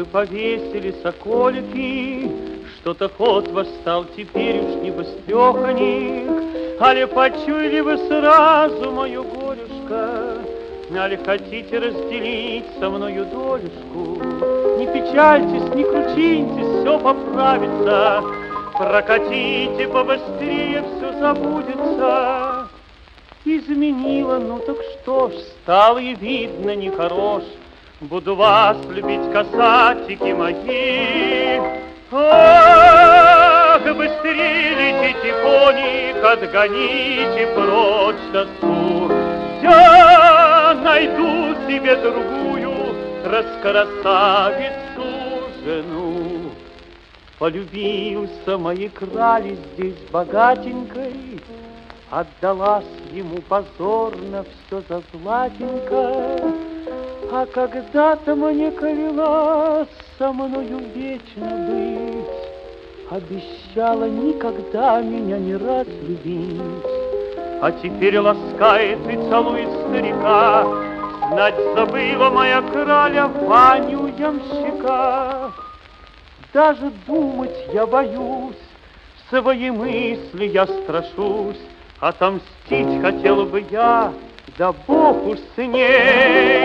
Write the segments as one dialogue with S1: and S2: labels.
S1: повесили соколики, что-то ход ваш стал теперь уж не быстреханик, али почуяли вы сразу мою горюшка, али хотите разделить со мною долюшку? Не печальтесь, не кручиньтесь, все поправится, прокатите побыстрее, все забудется. Изменила, ну так что ж, стало и видно нехорош. Буду вас любить, касатики мои. Ах, быстрее летите, коник, отгоните прочь тоску. Я найду себе другую раскрасавицу жену. Полюбился моей крали здесь богатенькой, отдалась ему позорно все за златенько. А когда-то мне клялась со мною вечно быть, обещала никогда меня не разлюбить. А теперь ласкает и целует старика, знать забыла моя краля Ваню ямщика. Даже думать я боюсь, свои мысли я страшусь, отомстить хотел бы я, да Бог уж с ней.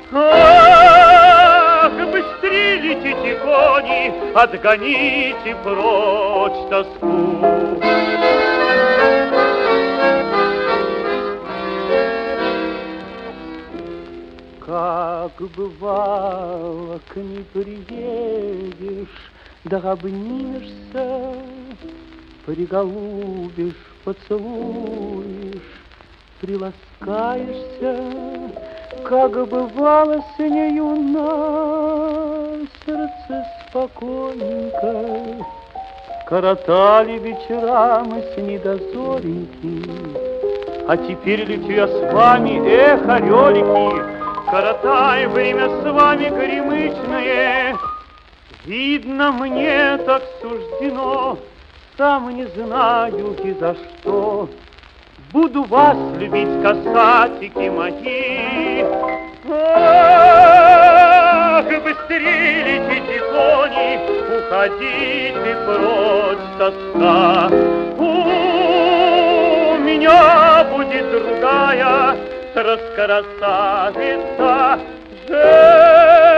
S1: Ах, быстрее летите, кони, отгоните прочь тоску. Как бывало, к ней приедешь, да обнимешься, приголубишь, поцелуешь, приласкаешься, как бывало с нею на сердце спокойненько. Коротали вечера мы с ней до зореньки, а теперь лечу я с вами, эх, орелики, коротаю время с вами горемычное. Видно, мне так суждено, сам не знаю и за что. Буду вас любить, касатики мои. Ах, быстрее летите, кони, уходите прочь, тоска. У меня будет другая раскрасавица,